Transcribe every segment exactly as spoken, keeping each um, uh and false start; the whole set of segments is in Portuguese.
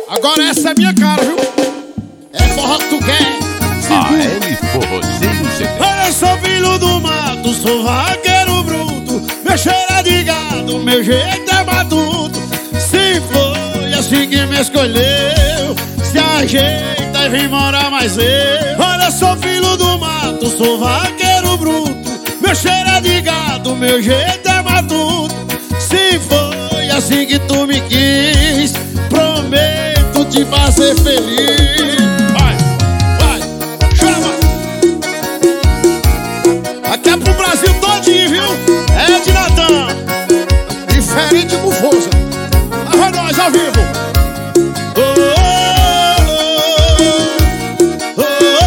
Agora essa é minha cara, viu? É forró que tu quer. A L Forrozeiro C D. Olha, sou filho do mato, sou vaqueiro bruto. Meu cheiro é de gado, meu jeito é matuto. Se foi assim que me escolheu, se ajeita e vem morar mais eu. Olha, sou filho do mato, sou vaqueiro bruto. Meu cheiro é de gado, meu jeito é matuto. Se foi assim que tu me quis, prometo te fazer feliz. Vai, vai, chama. Aqui é pro Brasil todinho, viu? É de Natan, diferente do Força. Lá vai nós ao vivo. Oh, oh,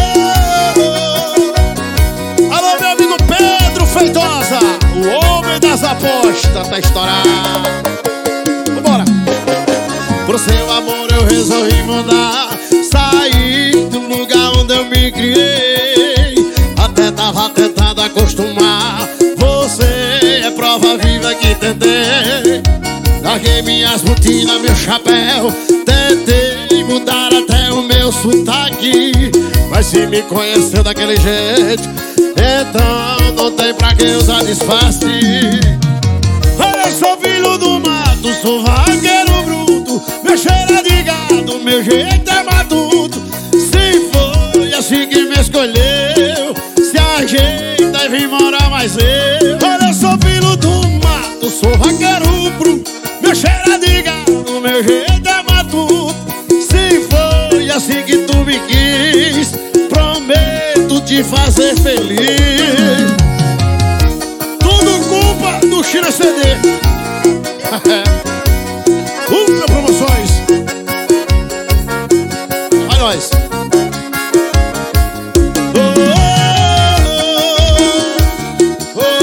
oh, oh, oh. Alô, meu amigo Pedro Feitosa, o homem das apostas tá estourado. Vambora. Pro seu amor eu resolvi mudar, sair do lugar onde eu me criei. Até tava tentando acostumar, você é prova viva que tentei. Larguei minhas botinas, meu chapéu, tentei mudar até o meu sotaque. Mas se me conheceu daquele jeito, então não tem pra que usar disfarce. Olha, eu sou filho do mato, sou vaqueiro bruto. Meu cheiro é de gado, meu jeito é matuto. Se foi assim que me escolheu, se ajeita e vem morar mais eu. Olha, eu sou filho do mato, sou vaqueiro bruto. Meu cheiro é de gado, meu jeito é matuto. Se foi assim que tu me quis, prometo te fazer feliz. Tudo culpa do China C D. Ultra Promoções. Vai nós. Oh, oh, oh,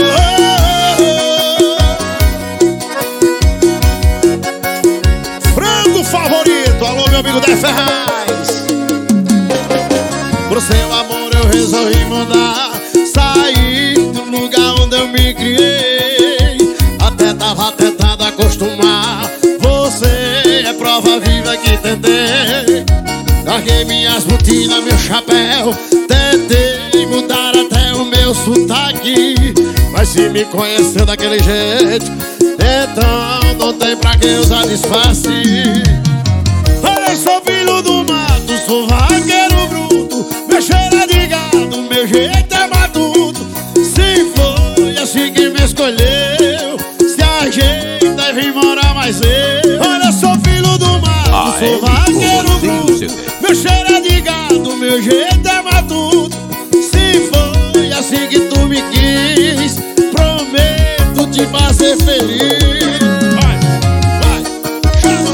oh. Frango favorito. Alô, meu amigo Dé Ferraz. Pro seu amor eu resolvi mudar, sair do lugar onde eu me criei. Até tava tentando acostumar, você é prova viva que tentei. Larguei minhas botinas, meu chapéu, tentei mudar até o meu sotaque. Mas se me conheceu daquele jeito, então não tem pra que usar disfarce. Olha, eu sou filho do mato, sou vaqueiro bruto. Meu cheiro é de gado, meu jeito é matuto. Se foi assim que me escolheu, se ajeita e vem morar mais eu. Olha, eu sou filho do mato, sou vaqueiro bruto. Meu cheiro é de gado, meu jeito é matuto. Se foi assim que tu me quis, prometo te fazer feliz. Vai, vai, chama.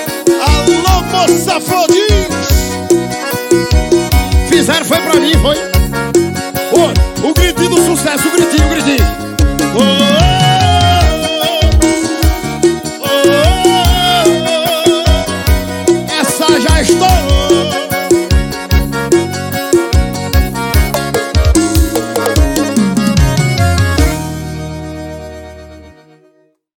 Alô, moça Flodins. Fizeram foi pra mim, foi?